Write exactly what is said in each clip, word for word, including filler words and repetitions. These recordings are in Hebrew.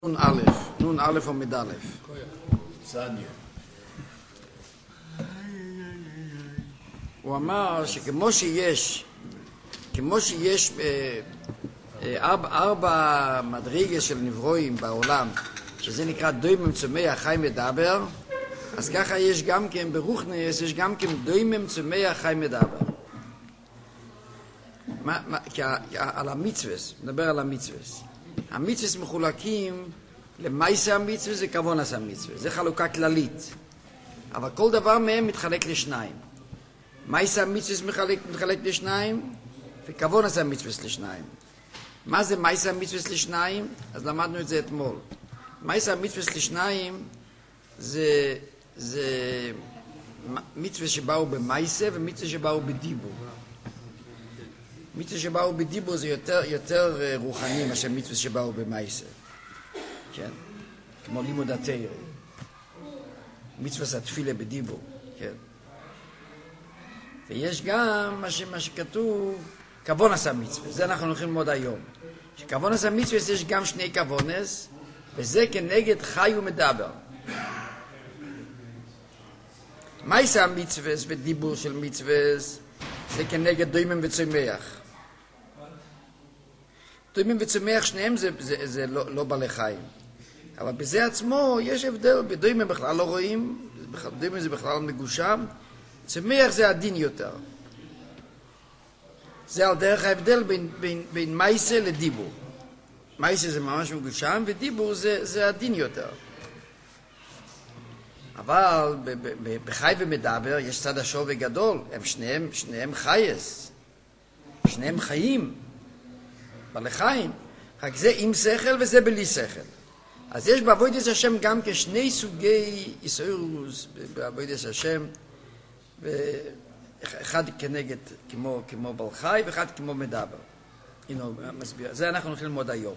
נון א', נון א' עומד א'. סניה. הוא אמר שכמו שיש, כמו שיש ארבע, ארבע מדרגות של נברואים בעולם, שזה נקרא דוימם צומח חי מדבר, אז ככה יש גם כן ברוחניס, יש גם כן דוימם צומח חי מדבר. מה, מה, כי על המצווס, נדבר על המצווס. המצווס מחולקים למעשה המצווס וכוונס המצווס, זה חלוקה כללית. אבל כל דבר מהם מתחלק לשניים. מעשה המצווס מתחלק, מתחלק לשניים, וכוונס המצווס לשניים. מה זה מעשה המצווס לשניים? אז למדנו את זה אתמול. מעשה המצווס לשניים זה, זה מצווס שבאו במעשה ומצווס שבאו בדיבור. מצווה שבאו בדיבור זה יותר, יותר רוחני מאשר מצווה שבאו במעשה. כן? כמו לימוד התורה. מצווה התפילה בדיבור. כן? ויש גם מה, ש, מה שכתוב כוונס המצווה. זה אנחנו הולכים ללמוד היום. שכוונס המצווה יש גם שני כוונס, וזה כנגד חי ומדבר. מעשה המצווה ודיבור של מצווה זה כנגד דוימם וצומח. דוימם וצומח שניהם זה, זה, זה לא, לא בעלי חיים. אבל בזה עצמו יש הבדל, בדוימם בכלל לא רואים, דוימם זה בכלל מגושם, צומח זה עדין יותר. זה על דרך ההבדל בין, בין, בין מייסה לדיבור. מייסה זה ממש מגושם, ודיבור זה, זה עדין יותר. אבל בחי ומדבר יש צד השווה גדול, הם שניהם, שניהם חייס, שניהם חיים, בעלי חיים, רק זה עם שכל וזה בלי שכל. אז יש בעבודת השם גם כשני סוגי איסורוס בעבודת השם, אחד כנגד כמו, כמו בעל חי ואחד כמו מדבר. הנה הוא מסביר, זה אנחנו הולכים ללמוד היום.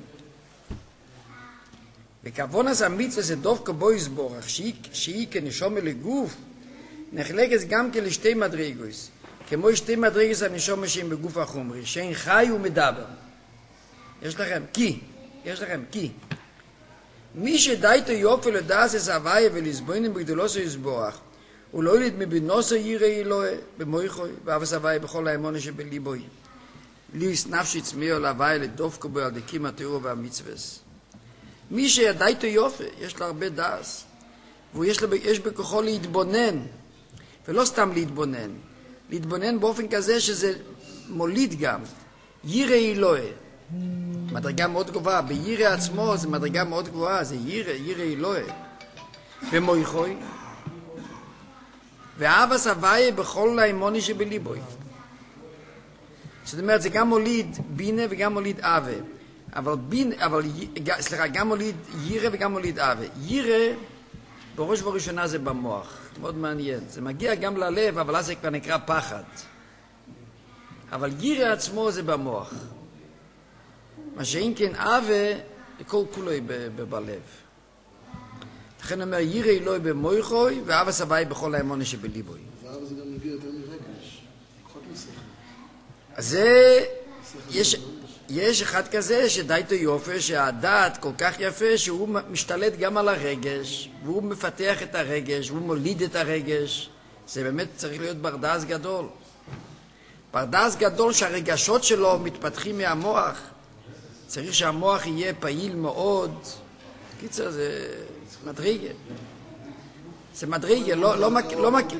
וכוונס המצווה זה דווקא בו יסבורך, שהיא, שהיא כנשומה לגוף, נחלקת גם כן לשתי מדרגות, כמו שתי מדרגות הנשומה שהן בגוף החומרי, שהן חי ומדבר. יש לכם, כי, יש לכם, כי. מי שדייתו יופי לדעס את הוויה ולסבוינם בגדולוסו יסבורך, הוא לא ילד מבינוסו ירא אלוהי במויכוי, ואבס הוויה בכל האמונה שבליבוי. ליס נפשי צמיעו להוויה לדווקא בו על דקים התיאור והמצווס. מי שידעיתו יופי, יש לה הרבה דעס, ויש לה, יש בכוחו להתבונן, ולא סתם להתבונן, להתבונן באופן כזה שזה מוליד גם, ירא אלוהי, מדרגה מאוד גבוהה, בירא עצמו זה מדרגה מאוד גבוהה, זה ירא, ירא אלוהי, במויכוי, ואבס הוויה בכל האמונה שבליבוי. זאת אומרת, זה גם מוליד בינה וגם מוליד אבה. אבל בין, אבל, סליחה, גם מוליד ירא וגם מוליד אבה. ירא, בראש ובראשונה זה במוח. מאוד מעניין. זה מגיע גם ללב, אבל אז זה כבר נקרא פחד. אבל ירא עצמו זה במוח. מה שאם כן אבה, כל כולוי בלב. לכן אומר, ירא אלוהי במויכוי, ואבס הוויה בכל האמונה שבליבוי. ואבא זה גם מגיע יותר מרגש. פחות משכל. אז זה, יש... יש אחד כזה שדייתו יופי, שהדעת כל כך יפה שהוא משתלט גם על הרגש, והוא מפתח את הרגש, והוא מוליד את הרגש. זה באמת צריך להיות ברדס גדול. ברדס גדול שהרגשות שלו מתפתחים מהמוח. צריך שהמוח יהיה פעיל מאוד. קיצר, זה מדרגה. זה מדרגה, לא, לא מק... לא מק...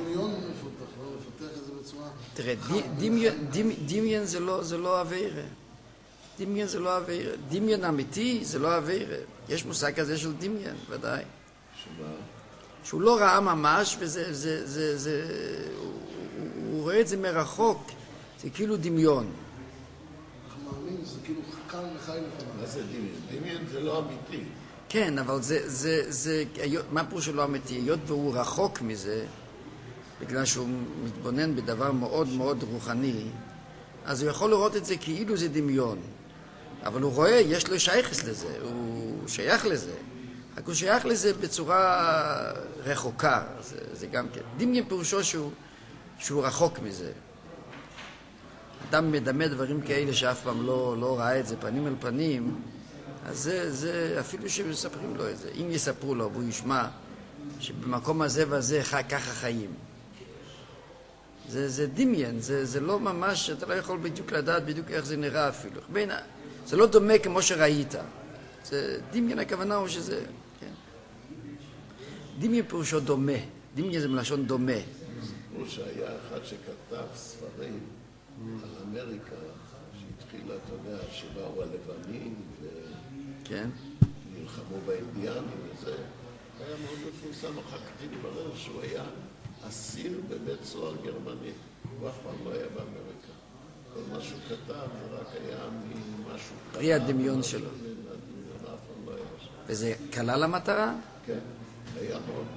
תראה, דמיין זה לא, זה לא עבירה. דמיין זה לא עבירה. דמיין אמיתי זה לא עבירה. יש מושג כזה של דמיין, ודאי. שהוא לא ראה ממש, וזה, זה, זה, זה, הוא, הוא רואה את זה מרחוק. זה כאילו דמיון. אנחנו מאמין, זה כאילו חכם וחי לפעמים. מה זה דמיין? דמיין זה לא אמיתי. כן, אבל זה, זה, זה, מה פירוש שלא אמיתי? היות והוא רחוק מזה, בגלל שהוא מתבונן בדבר מאוד מאוד רוחני, אז הוא יכול לראות את זה כאילו זה דמיון. אבל הוא רואה, יש לו שייכס לזה, הוא שייך לזה. רק הוא שייך לזה בצורה רחוקה, זה, זה גם כן. דמיין פירושו שהוא, שהוא רחוק מזה. אדם מדמה דברים כאלה שאף פעם לא, לא ראה את זה פנים אל פנים, אז זה, זה, אפילו שמספרים לו את זה, אם יספרו לו והוא ישמע שבמקום הזה והזה ככה חיים. זה, זה דמיין, זה, זה לא ממש, אתה לא יכול בדיוק לדעת בדיוק איך זה נראה אפילו. בין, זה לא דומה כמו שראית. זה דמיין, הכוונה הוא שזה, כן. דמיין פירושו דומה. דמיין זה מלשון דומה. הוא שהיה אחד שכתב ספרים על אמריקה, שהתחילה, אתה יודע, שבאו הלבנים כן. ונלחמו באינדיאנים וזה. היה מאוד מפורסם, אחר כך התברר שהוא היה אסיר בבית סוהר גרמני. הוא אף פעם לא היה באמריקה. כל מה שהוא כתב זה רק היה ממשהו... פרי הדמיון שלו. אף פעם לא היה שם. וזה כלל המטרה? כן, היה מאוד...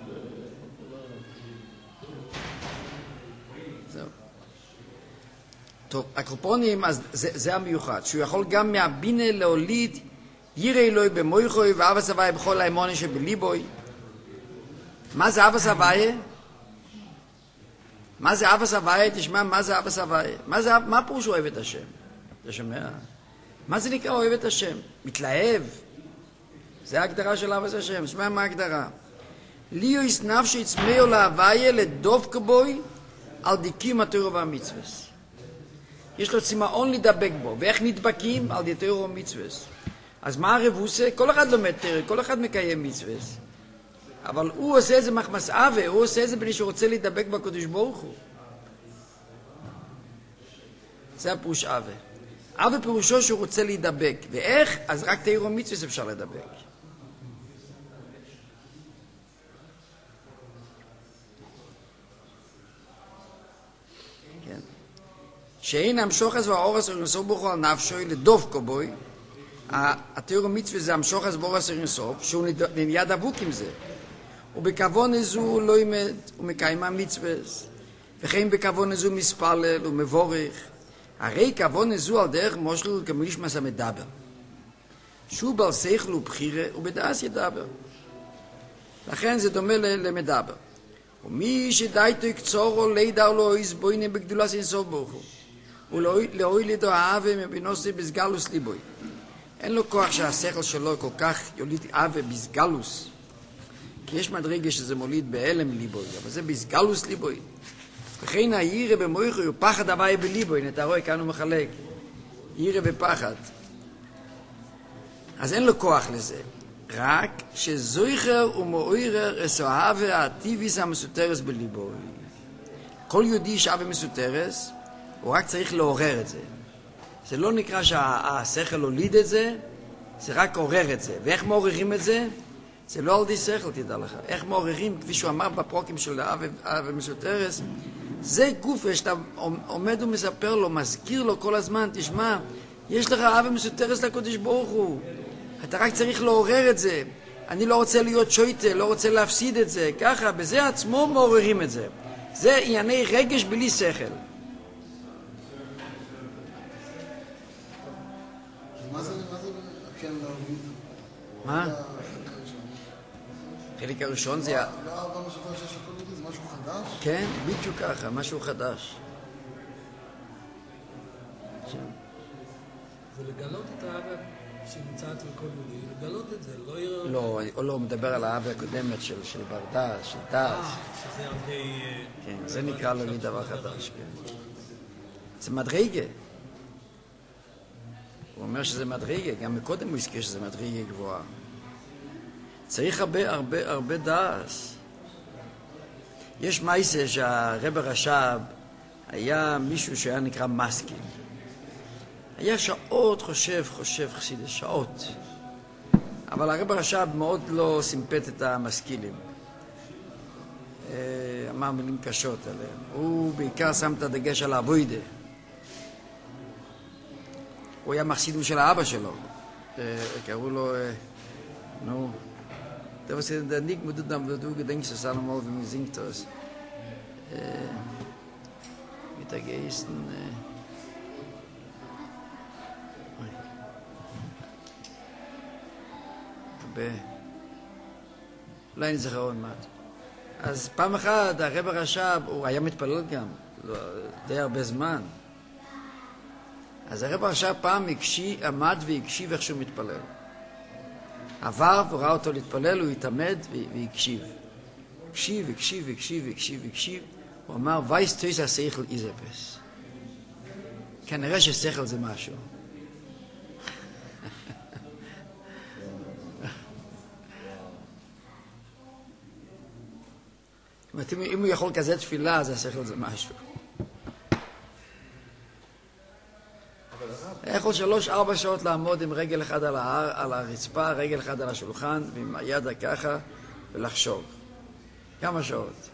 זהו. טוב, הקופונים, אז זה, זה המיוחד, שהוא יכול גם מהבינה להוליד ירא אלוהי במויכוי ואבס הוויה בכל האמונה שבליבוי. מה זה אבס הוויה? מה זה אבס הוויה? תשמע, מה זה אבס הוויה? מה זה, מה פירוש אוהב את השם? אתה שומע? מה זה נקרא אוהב את השם? מתלהב? זה ההגדרה של אבס השם. תשמע מה ההגדרה. ליו יש נפשי צמאו להוויה לדוב כבוי על דיקים התורה והמצווס. יש לו צמאון לדבק בו. ואיך נדבקים? על די תורה ומצווס. אז מה הרבוסה? כל אחד לומד תורה, כל אחד מקיים מצווס. אבל הוא עושה איזה מחמס אווה, הוא עושה איזה בני שרוצה להידבק בקדוש ברוך הוא. זה הפירוש אווה. אווה פירושו שהוא רוצה להידבק. ואיך? אז רק תורה ומצווס אפשר לדבק. כן. שאין המשוחס והאורס הרנסוף ברוך הוא על נפשוי לדוב כבוי. התיאור המצווה זה המשוחס באורס הרנסוף, שהוא נהיה דבוק עם זה. ובכוון הזו לא ימד ומקיים המצווה. וכן בכוון הזו מספלל ומבורך. הרי כוון הזו על דרך מושל כמישמס המדבר. שהוא בעל שכל ובחירה ובדעס ידבר. לכן זה דומה למדבר. ומי שדייתו יקצורו לידע לא יסבוינה בגדולת אינסוף ברוך הוא. ולאוי לידו אהבה מבינוסי בסגלוס ליבוי. אין לו כוח שהשכל שלו כל כך יוליד אהבה בסגלוס. כי יש מדרגה שזה מוליד באלם ליבוי, אבל זה בסגלוס ליבוי. וכן הירא במויכו הוא פחד הוויה בליבוי. אתה רואה כאן הוא מחלק. ירא ופחד. אז אין לו כוח לזה. רק שזויכר ומאוירר אסוהבה הטיביס המסותרס בליבוי. כל יהודי שאהבה מסותרס, הוא רק צריך לעורר את זה. זה לא נקרא שהשכל הוליד את זה, זה רק עורר את זה. ואיך מעוררים את זה? זה לא על די שכל, תדע לך. איך מעוררים, כפי שהוא אמר בפרוקים של אהבה מסותרס, זה גוף שאתה עומד ומספר לו, מזכיר לו כל הזמן, תשמע, יש לך אהבה מסותרס לקודש ברוך הוא. אתה רק צריך לעורר את זה. אני לא רוצה להיות שויטה, לא רוצה להפסיד את זה. ככה, בזה עצמו מעוררים את זה. זה ענייני רגש בלי שכל. מה זה, מה זה, כן, להוריד? מה? החלק הראשון זה... לא אהבה מסוכן שיש הכל יהודי, זה משהו חדש? כן, בדיוק ככה, משהו חדש. זה לגלות את האהבה שנמצא אצל כל יהודי, לגלות את זה, לא יראה... לא, או לא, הוא מדבר על האהבה הקודמת של ברדס, של דס. שזה הרבה... כן, זה נקרא לו מדבר חדש, כן. זה מדרגה. הוא אומר שזה מדרגה, גם מקודם הוא הזכיר שזה מדרגה גבוהה. צריך הרבה, הרבה, הרבה דס. יש מייסה שהרב הרש"ב היה מישהו שהיה נקרא מסקיל. היה שעות חושב, חושב חסידס, שעות. אבל הרב הרש"ב מאוד לא סימפט את המשכילים. אמר מילים קשות עליהם. הוא בעיקר שם את הדגש על האבוידה. הוא היה מחסידו של האבא שלו. קראו לו, נו, das was der nicht mit dem du gedenkst es einmal wenn man singt das äh mit der Gesten be ליין זכרון מעט. אז פעם אחת הרב הרש"ב הוא היה מתפלל גם די הרבה זמן. אז הרב הרש"ב פעם הקשיב, עמד והקשיב איך שהוא מתפלל. עבר וראה אותו להתפלל, הוא התעמד והקשיב. הקשיב, הקשיב, הקשיב, הקשיב, הקשיב. הוא אמר, וייס טויס השכל איזפס. כנראה ששכל זה משהו. אם הוא יכול כזה תפילה, אז השכל זה משהו. יכול שלוש, ארבע שעות לעמוד עם רגל אחד על, ההר, על הרצפה, רגל אחד על השולחן, ועם היד ככה, ולחשוב. כמה שעות.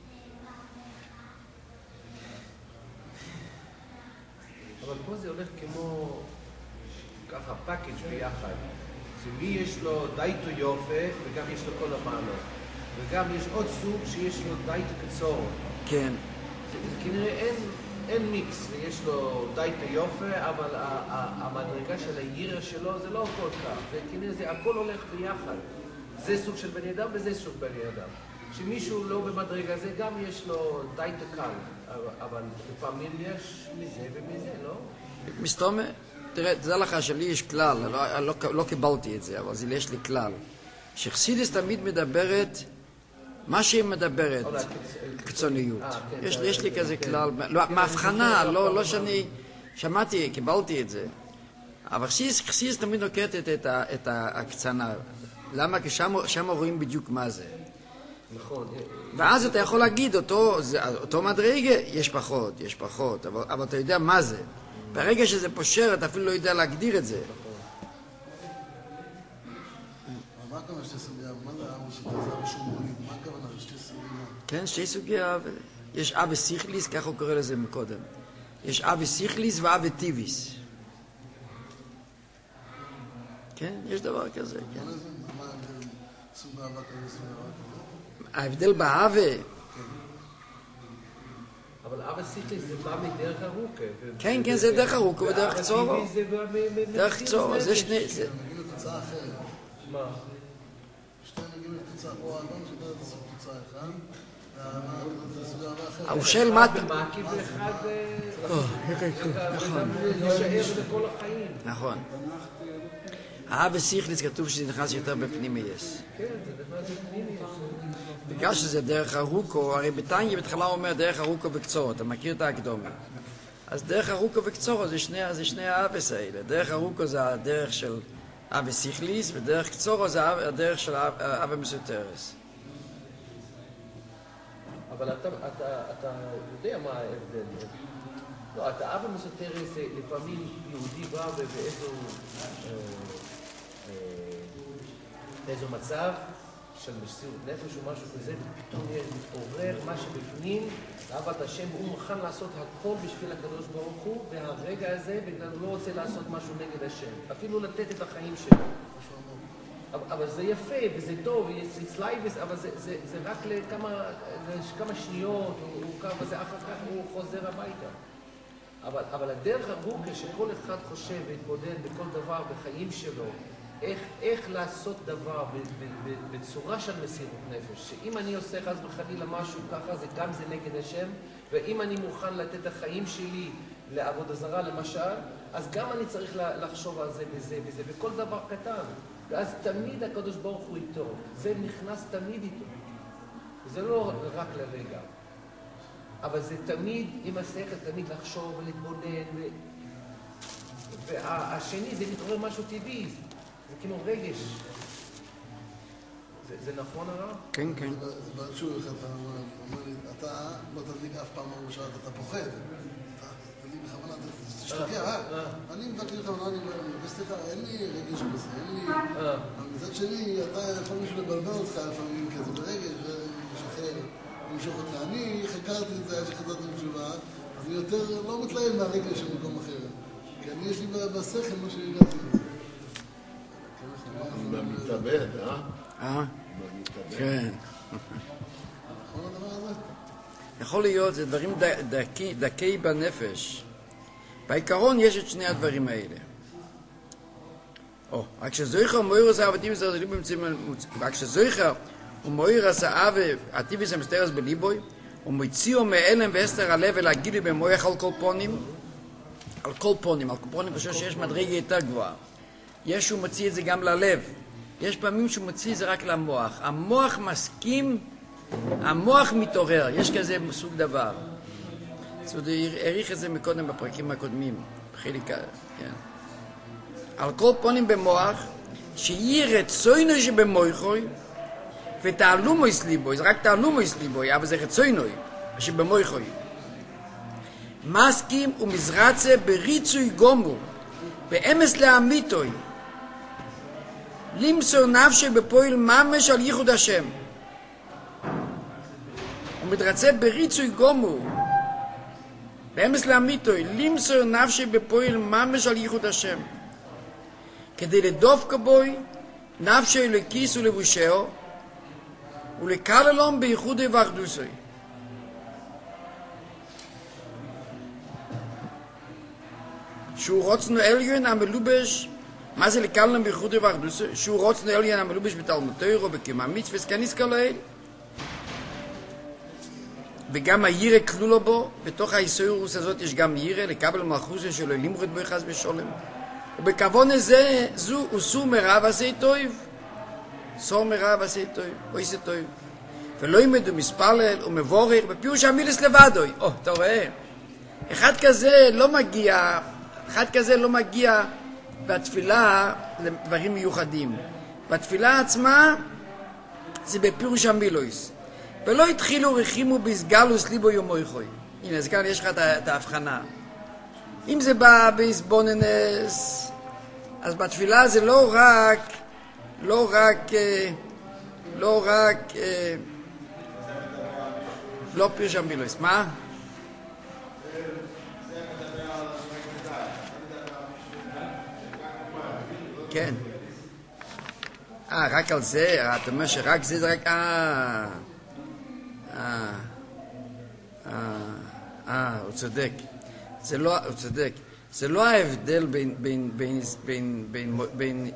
אבל פה זה הולך כמו ככה פאקג' ביחד. שמי יש לו דייטו יופה, וגם יש לו כל המעלות. וגם יש עוד סוג שיש לו דייטו קצור. כן. זה, זה כנראה אין... אין מיקס, ויש לו דייטה יופה, אבל המדרגה של הירא שלו זה לא כל כך, וכנראה זה הכל הולך ביחד. זה סוג של בני אדם וזה סוג בני אדם. שמישהו לא במדרגה זה גם יש לו דייטה קל, אבל לפעמים יש מזה ומזה, לא? מסתומה, תראה, תדע לך שלי יש כלל, לא, לא, לא קיבלתי את זה, אבל זה יש לי כלל. שחסידס תמיד מדברת, מה שהיא מדברת, קיצוניות. יש לי כזה כלל, מהבחנה, לא שאני שמעתי, קיבלתי את זה. אבל חסידס תמיד נוקטת את הקצנה. למה? כי שם רואים בדיוק מה זה. נכון. ואז אתה יכול להגיד, אותו מדרגה, יש פחות, יש פחות, אבל אתה יודע מה זה. ברגע שזה פושר, אתה אפילו לא יודע להגדיר את זה. מה הכוונה שתי סוגיה? מה זה אבא שתעזר בשומרונית? מה הכוונה שתי סוגיה? כן, שתי סוגיה. יש אבא סיכליס, ככה הוא קורא לזה מקודם. יש אבא סיכליס ואבא טיביס. כן, יש דבר כזה, כן. מה זה? מה ההבדל? סוג אהבה כזה, סוג אהבה כזה? ההבדל באהבה... אבל אבא סיכליס זה בא מדרך הרוקה. כן, כן, זה דרך הרוקה ודרך קצורו. דרך קצורו, זה שני... נגיד לתוצאה אחרת. מה? שתי נגיד לתוצאה, או האדם שדעת לעשות תוצאה אחד, והסוג אהבה אחרת. הוא של מטה. ומעקיב אחד... נכון. להישאר לכל החיים. נכון. האבא סיכליס כתוב שזה נכנס יותר בפנימייס. כן, זה נכנס בפנימייס. בגלל שזה דרך הרוקו, הרי בתניא בתחילה אומר דרך הרוקו וקצורו, אתה מכיר את ההקדומה. אז דרך הרוקו וקצורו זה שני, זה שני האבס האלה. דרך הרוקו זה הדרך של אבא סיכליס, ודרך קצורו זה הדרך של אבא מסותרס. אבל אתה, אתה, אתה יודע מה ההבדל. לא, אתה אבא מסותרס, לפעמים יהודי בא באיזו באיזו מצב של מסירות נפש או משהו כזה, ופתאום מתעורר מה שבפנים, אהבת השם, הוא מוכן לעשות הכל בשביל הקדוש ברוך הוא, והרגע הזה, בגלל הוא לא רוצה לעשות משהו נגד השם, אפילו לתת את החיים שלו. אבל זה יפה, וזה טוב, it's life, אבל זה, זה, זה רק לכמה, לכמה שניות, הוא קר, וזה אחר כך הוא חוזר הביתה. אבל, אבל הדרך הרוקה שכל אחד חושב והתמודד בכל דבר בחיים שלו, איך, איך לעשות דבר ב, ב, ב, בצורה של מסירות נפש, שאם אני עושה חס וחלילה משהו ככה, זה גם זה נגד השם, ואם אני מוכן לתת את החיים שלי לעבודה זרה למשל, אז גם אני צריך לחשוב על זה וזה וזה, וכל דבר קטן. ואז תמיד הקדוש ברוך הוא איתו, זה נכנס תמיד איתו. זה לא רק לרגע, אבל זה תמיד עם השכל, תמיד לחשוב ולהתבונן, ו... והשני זה מתעורר משהו טבעי, זה כמו רגש. זה, זה נכון הרב? כן, כן. זה בעד שוב אחד, אתה אומר לי, אתה לא תדליק אף פעם מרושעת, אתה פוחד. אתה תדליק בכוונה, תשתגע, אה? אני מבקר לך, אני מבקש סליחה, אין לי רגש בזה, אין לי... מצד שני, אתה יכול מישהו לבלבל אותך לפעמים כזה ברגש, ולשחרר, למשוך אותך. אני חקרתי את זה, עד שחזרתי בתשובה, אז אני יותר לא מתלהב מהרגש של מקום אחר. כי אני יש לי בשכל מה שהגעתי לזה. במתאבד, אה? אה? כן. נכון הדבר הזה? יכול להיות, זה דברים דקי, דקי בנפש. בעיקרון יש את שני הדברים האלה. או, רק שזויכה ומויר עשה אבא טיביס הרזלים במצאים, רק שזויכה ומויר עשה אבא הטיביס המסתרס בליבוי, ומוציאו מאלם ואסתר הלב ולהגילי במויח על כל פונים, על כל פונים, על כל פונים פשוט שיש מדרגה יותר גבוהה. ישו מוציא את זה גם ללב. יש פעמים שהוא מוציא זה רק למוח. המוח מסכים, המוח מתעורר, יש כזה סוג דבר. זאת אומרת, העריך את זה מקודם בפרקים הקודמים, בחלק, כן. על כל פונים במוח, שיהיה רצוינוי שבמויכוי, ותעלומוי סליבוי, זה רק תעלומוי סליבוי, אבל זה רצוינוי שבמויכוי. מסכים ומזרצה בריצוי גומור, באמס לאמיתוי, למסור נפשי בפועל ממש על ייחוד השם. הוא מתרצה בריצוי גומור, באמס לאמיתוי, למסור נפשי בפועל ממש על ייחוד השם. כדי לדוף כבוי, נפשי לכיס ולבושהו, ולקללום בייחודי ואחדוסוי. שהוא רוצנו עליון המלובש, מה זה לקללום בייחודי ואחדוסוי? שהוא רוצנו עליון המלובש בתלמוד תורה, בקיום מצוות כניס כלאל. וגם הירא כלולו בו, בתוך האיסורוס הזאת יש גם ירא, לקבל מלכוסו שלו לימוד בו חס ושלום. ובכוון הזה, זו עשו מרב עשי טוב. סור מרב עשי טוב, או עשי טוב. ולא יימד ומספלל ומבורך, בפירוש המילס לבדוי. או, אתה רואה? אחד כזה לא מגיע, אחד כזה לא מגיע בתפילה לדברים מיוחדים. בתפילה עצמה, זה בפירוש המילוס. ולא התחילו רחימו בסגלוס ליבו יומויכוי. הנה, אז כאן יש לך את ההבחנה. אם זה בא בהסבוננס, אז בתפילה זה לא רק, לא רק, לא רק, לא פירוש המילוס. מה? כן. אה, רק על זה? אתה אומר שרק זה זה רק... אה... אה... אה... אה... הוא צודק. זה לא... הוא צודק. זה לא ההבדל בין... בין... בין... בין... בין... בין...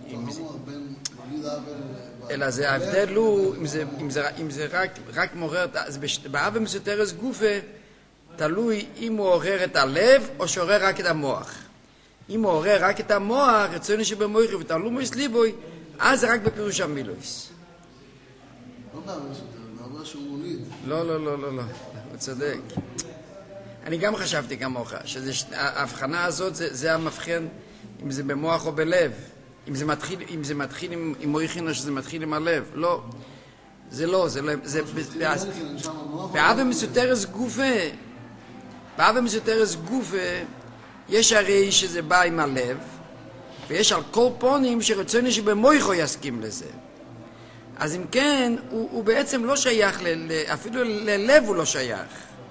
אלא זה ההבדל הוא... אם זה... אם זה... אם זה רק... רק מעורר... באב ומסותרס גופה תלוי אם הוא עורר את הלב או שעורר רק את המוח. אם הוא עורר רק את המוח, רצוני שבמויכי ותעלומוס ליבוי, אז זה רק בפירוש המילוס. לא בעבר מסותרס, בעבר שהוא מוליד. לא, לא, לא, לא, לא. הוא צודק. אני גם חשבתי כמוך, שההבחנה הזאת זה, זה המבחן אם זה במוח או בלב. אם זה מתחיל, אם זה מתחיל עם, עם מויכין או שזה מתחיל עם הלב. לא. זה לא, זה לא, זה... באב ומסותרס גופה. באב ומסותרס גופה, יש הרי שזה בא עם הלב, ויש על כל פונים שרצוני שבמויכו יסכים לזה. אז אם כן, הוא, הוא בעצם לא שייך, ל, ל, אפילו ללב הוא לא שייך.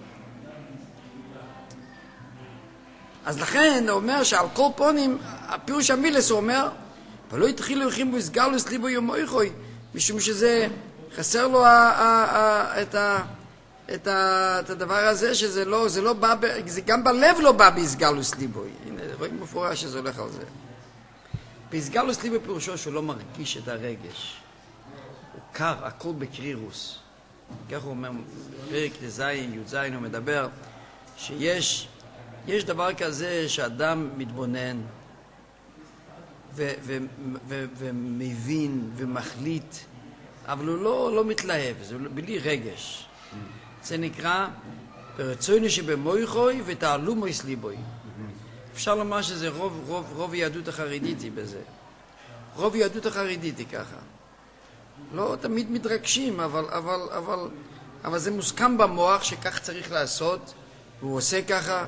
אז לכן הוא אומר שעל כל פונים, הפירוש המילס הוא אומר, ולא התחילו לכם בסגלוס ליבו יומויכוי, משום שזה חסר לו ה, ה, ה, את ה... את, ה, את הדבר הזה שזה לא, זה לא בא, זה גם בלב לא בא בהסגלוס ליבוי. הנה, רואים מפורש שזה הולך על זה. בהסגלוס ליבוי פירושו שהוא לא מרגיש את הרגש. הוא קר, הכל בקרירוס. כך הוא אומר, פרק לזין, י"ז, הוא מדבר שיש, יש דבר כזה שאדם מתבונן ו, ו, ו, ומבין ומחליט, אבל הוא לא, לא מתלהב, זה בלי רגש. זה נקרא ברצוני שבמויכוי ותעלומוס ליבוי. אפשר לומר שזה רוב, רוב, רוב יהדות החרדית היא בזה. רוב יהדות החרדית היא ככה. לא תמיד מתרגשים, אבל, אבל, אבל, אבל זה מוסכם במוח שכך צריך לעשות, והוא עושה ככה.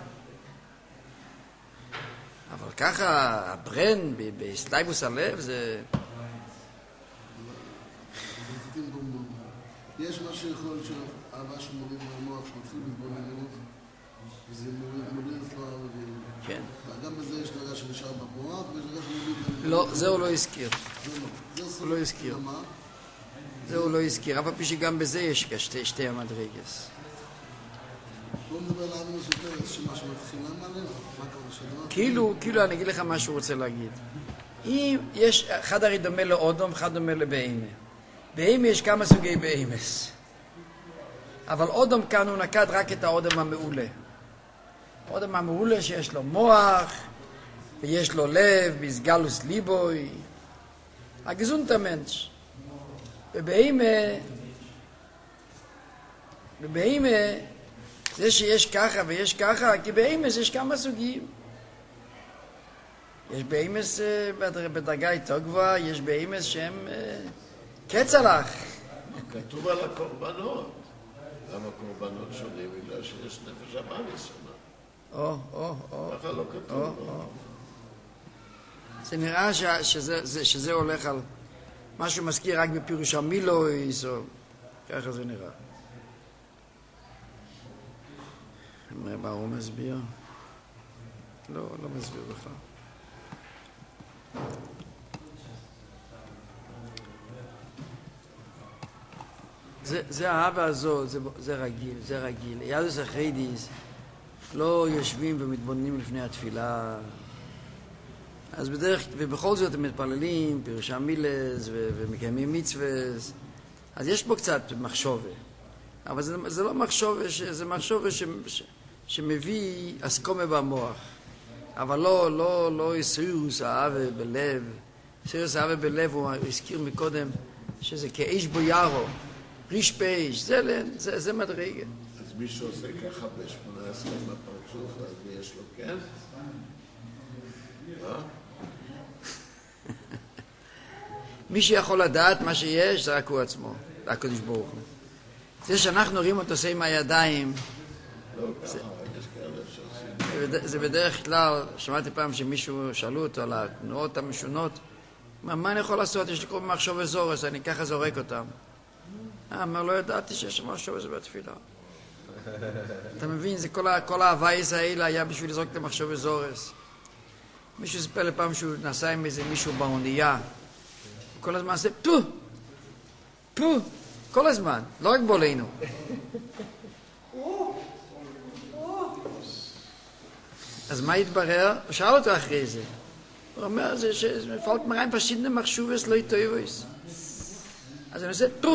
אבל ככה, הברן בסלייבוס הלב זה... יש מה שיכול להיות שאהבה שמוליד מהמוח, שמתחיל להתבוננות, וזה מוליד אצלו הערבים. כן. גם בזה יש דרגה שנשאר במוח, ויש דרגה שמוליד... לא, זה הוא לא הזכיר. זה הוא לא הזכיר. למה? זה הוא לא הזכיר, אבל פי שגם בזה יש שתי, שתי המדרגס. בואו נדבר על אהבה מסותרס, שמה שמתחיל למה עלינו, מה קורה שדבר? כאילו, כאילו אני אגיד לך מה שהוא רוצה להגיד. אם יש, אחד הרי דומה לאודום, אחד דומה לבהמה. בהמה יש כמה סוגי בהמס. אבל אודום כאן הוא נקד רק את האודום המעולה. האודום המעולה שיש לו מוח, ויש לו לב, בסגלוס ליבוי. ein gesunder Mensch. ובהימה, ובהימה, זה שיש ככה ויש ככה, כי בהימה יש כמה סוגים. יש בהימס בדרגה יותר גבוהה, יש בהימס שהם קצלח. כתוב על הקורבנות. למה קורבנות שונים? בגלל שיש נפש הבאמיס שונה. או, או, או. ככה לא כתוב. זה נראה שזה הולך על משהו מזכיר רק בפירוש המילויס, או ככה זה נראה. מה הוא מסביר? לא, לא מסביר בכלל. זה, זה האהבה הזאת, זה, זה רגיל, זה רגיל. יהדות החסידית לא יושבים ומתבוננים לפני התפילה. אז בדרך, ובכל זאת הם מתפללים, פירושם מילס ו- ומקיימים מצווס. אז יש פה קצת מחשבה. אבל זה, זה לא מחשבה, זה מחשבה ש, ש, שמביא אסקומה במוח. אבל לא, לא, לא יסרירוס האהבה בלב. יסרירוס האהבה בלב, הוא הזכיר מקודם שזה כאיש בו ירו. ריש פייש, זה, זה, זה מדרגה. אז מי שעושה ככה ב-שמונה עשרה בפרצוף, אז מי יש לו כן? מה? מי שיכול לדעת מה שיש, זה רק הוא עצמו, זה הקדוש ברוך הוא. זה שאנחנו רואים אותו עושה עם הידיים, לא ככה, יש כאלה שעושים. זה בדרך כלל, שמעתי פעם שמישהו שאלו אותו על התנועות המשונות, מה, מה אני יכול לעשות? יש לי קרוב מחשוב וזורס, אני ככה זורק אותם. אמר, לא ידעתי שיש שם משהו בזה בתפילה. אתה מבין, זה כל, כל ההווייס האלה היה בשביל לזרוק את המחשוב וזורס. מישהו סיפר לפעם שהוא נסע עם איזה מישהו באונייה. כל הזמן עושה פו, פו, כל הזמן, לא רק בולנו. אז מה התברר? הוא שאל אותו אחרי זה. הוא אומר, זה שפלט מראים פשיטנה מחשובס לא יטויבויס. אז אני עושה פו.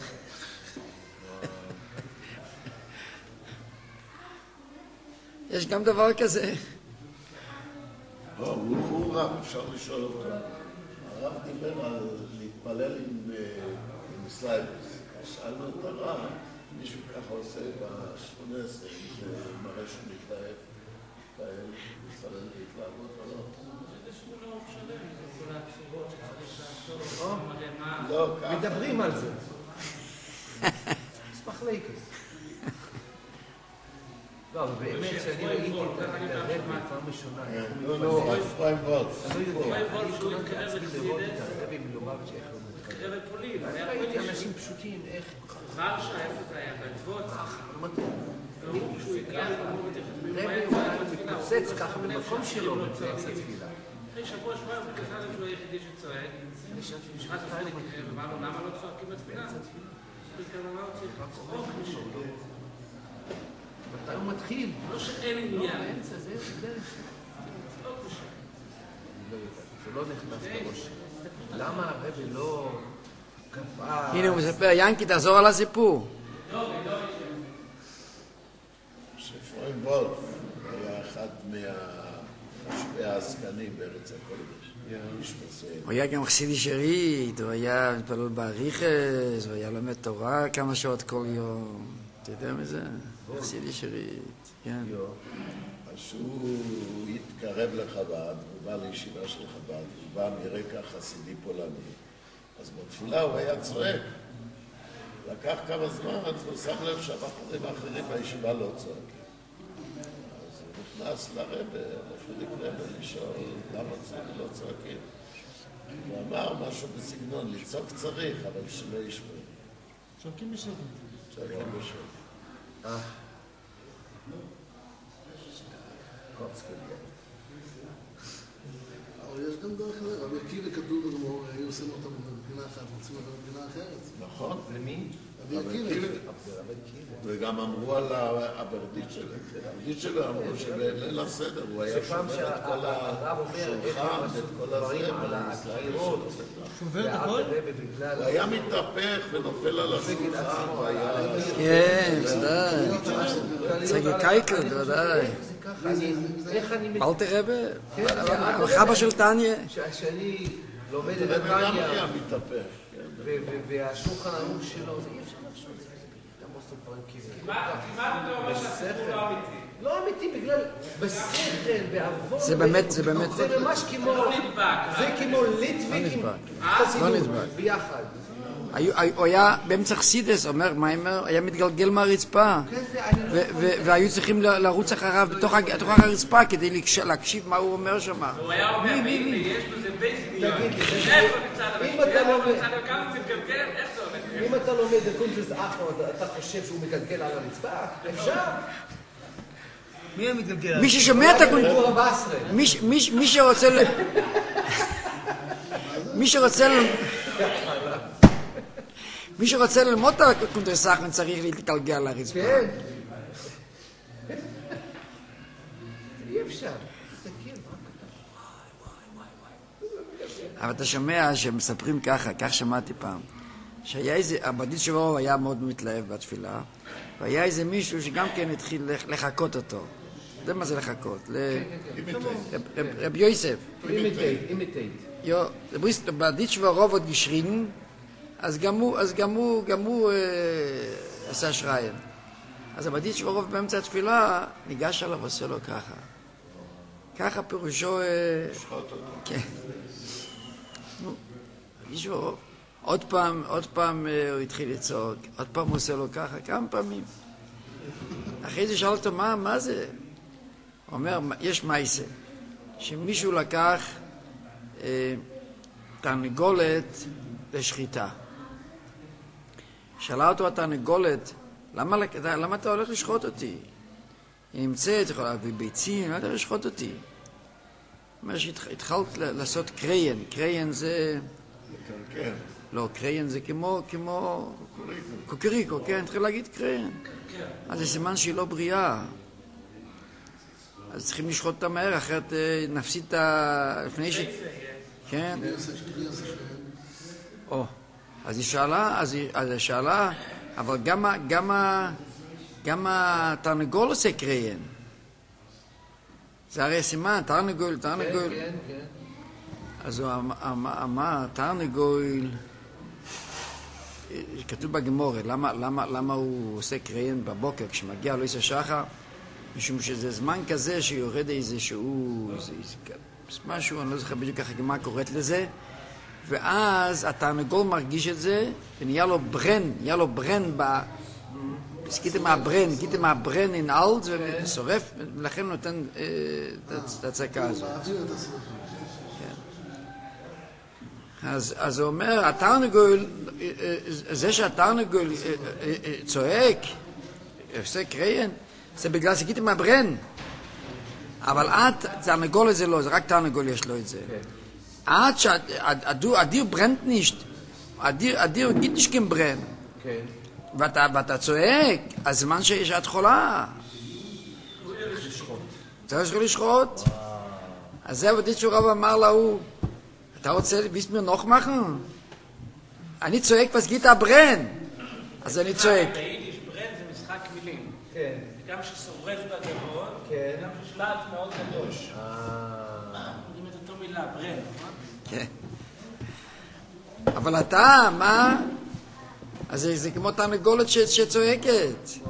יש גם דבר כזה. לא, הוא רב, אפשר לשאול אותו. הרב דיבר על להתפלל עם סלייבוס. שאלנו את הרב, מישהו ככה עושה ב-שמונה עשרה, זה מראה שהוא מתלהב, מתפעל, מתפלל להתלהבות או לא? לא, ככה. מדברים על זה. סמך לייקס. לא, אבל באמת שאני ראיתי את הרב בפעם ראשונה. לא, לא, אפרים וולף. אני לא יודע, אני לא רציתי לראות את הרב מלובביץ' איך הוא מתקרב. ראיתי אנשים פשוטים, איך... ורשה, איפה זה היה? בלבוץ? לא מתאים. רבי הוא מתפוצץ ככה במקום שלו באמצע התפילה. אחרי שבוע שבוע הוא כתב שהוא היחידי שצועק. מה זה חלק? אמר לו, למה לא צועקים בתפילה? הוא צריך לצעוק. מתי הוא מתחיל? לא שאין עניין. לא, באמצע, זה דרך. זה לא נכנס לראש. למה הרבי לא קבע... הנה הוא מספר, ינקי, תחזור על הסיפור. שאפרים וולף היה אחד מהחשובי העסקנים בארץ הקודש. איש מסוים. הוא היה גם חסידי שרית, הוא היה מתפלל באריכס, הוא היה לומד תורה כמה שעות כל יום. אתה יודע מזה? חסידי שרית, כן. אז הוא התקרב לחב"ד, הוא בא לישיבה של חב"ד, הוא בא מרקע חסידי פולני. אז בתפילה הוא היה צועק. לקח כמה זמן, אז הוא שם לב שהבחורים האחרים בישיבה לא צועקים. אז הוא נכנס לרבה, לפיליפ רבה, לשאול למה לא צועקים. הוא אמר משהו בסגנון, לצעוק צריך, אבל שלא ישמעו. צועקים בשקט. צועקים בשקט. אה. אבל יש גם דרך אחרת. רבי עקיבא כתוב בגמור, היו עושים אותם במדינה אחת, רוצים אותם במדינה אחרת. נכון. למי? רבי עקיבא. וגם אמרו על הברדיצ'ל. הברדיצ'ל אמרו שבליל הסדר הוא היה שומר את כל השולחן ואת כל הזה, על הקירות. שובר את הכל? הוא היה מתהפך ונופל על השולחן. כן, ודאי. צגי קייקל, ודאי. איך אני... אל תראה ב... על חבא של טניה. שאני לומד את הבן אדם התניא, היה מתהפך. והשולחן ערוך שלו, זה אי אפשר לחשוב את זה. אתה מוסר דברים כאילו. כמעט אתה אומר שהסיפור לא אמיתי. לא אמיתי, בגלל בשכל, בעבור. זה באמת, זה באמת. זה ממש כמו, זה כמו ליטביקים, חסידות, ביחד. הוא היה באמצע חסידס, אומר מיימר, היה מתגלגל מהרצפה, והיו צריכים לרוץ אחריו בתוך הרצפה כדי להקשיב מה הוא אומר שם. הוא היה אומר, הנה, יש בזה בייסניון. איפה מצד כמה זה מתגלגל? איך זה הולך? אם אתה לומד את קונטרס אחר, אתה חושב שהוא מתגלגל על הרצפה? אפשר. מי המתגלגל? מי ששומע את הקונטרס, מי שרוצה ל... מי שרוצה ל... מי שרוצה ללמוד את הקונטרס אחר צריך להתגלגל על הרצפה. כן. אי אפשר. אבל אתה שומע שמספרים ככה, כך שמעתי פעם, שהיה איזה, הבדיד שלו היה מאוד מתלהב בתפילה, והיה איזה מישהו שגם כן התחיל לחכות אותו. אתה יודע מה זה לחכות? רב יוסף. אימיטייט, אימיטייט. בדיד שלו רוב עוד גשרין, אז גם הוא, אז גם הוא, גם הוא עשה שריין. אז הבדיד שלו רוב באמצע התפילה ניגש עליו ועושה לו ככה. ככה פירושו... כן. ישבור, עוד פעם, עוד פעם הוא התחיל לצעוק, עוד פעם הוא עושה לו ככה, כמה פעמים. אחרי זה שאל אותו, מה, מה זה? הוא אומר, יש מייסה, שמישהו לקח אה, תרנגולת לשחיטה. שאלה אותו התרנגולת, למה, למה אתה הולך לשחוט אותי? היא נמצאת, יכולה להביא ביצים, למה אתה הולך לשחוט אותי? הוא אומר שהתחלת לעשות קריין, קריין זה... כן. לא, קריין זה כמו, כמו... קוקריקו, כן, התחיל להגיד קריין. אז זה סימן שהיא לא בריאה. אז צריכים לשחוט אותה מהר, אחרת נפסיד את ה... לפני ש... כן. או, אז היא שאלה, אז היא שאלה, אבל גם, גם, גם התרנגול עושה קריין. זה הרי סימן, תרנגול, תרנגול. כן, כן. אז הוא אמר, תרנגול, כתוב בגמורה, למה, למה, למה הוא עושה קריין בבוקר כשמגיע לו איזה שחר? משום שזה זמן כזה שיורד איזשהו, איזה, איזה, משהו, אני לא זוכר בדיוק ככה מה קוראת לזה, ואז התרנגול מרגיש את זה, ונהיה לו ברן, נהיה לו ברן ב... גיתם מהברן, גיתם מהברן אין אלט, ושורף, ולכן הוא נותן את הצעקה הזאת. אז, אז הוא אומר, התרנגול, זה שהתרנגול צועק, עושה קריין, זה בגלל שגיתם מהברן. אבל את, תרנגול זה לא, זה רק תרנגול יש לו את זה. עד שהדיר ברנט נשת, הדיר גיד נשכים ברן. ואתה, ואתה צועק, הזמן שאת חולה. צריך לשחוט. אז זה ודית שהוא רב אמר להוא, אתה רוצה ביס מיר נוח machen? אני צועק פסגית הברן. אז אני צועק. ביידיש ברן זה משחק מילים. כן. גם ששורף בגרון, כן. גם ששלט מאוד קדוש. אומרים את אותו מילה, ברן, נכון? כן. אבל אתה, מה? אז זה, זה כמו תרנגולת שצועקת.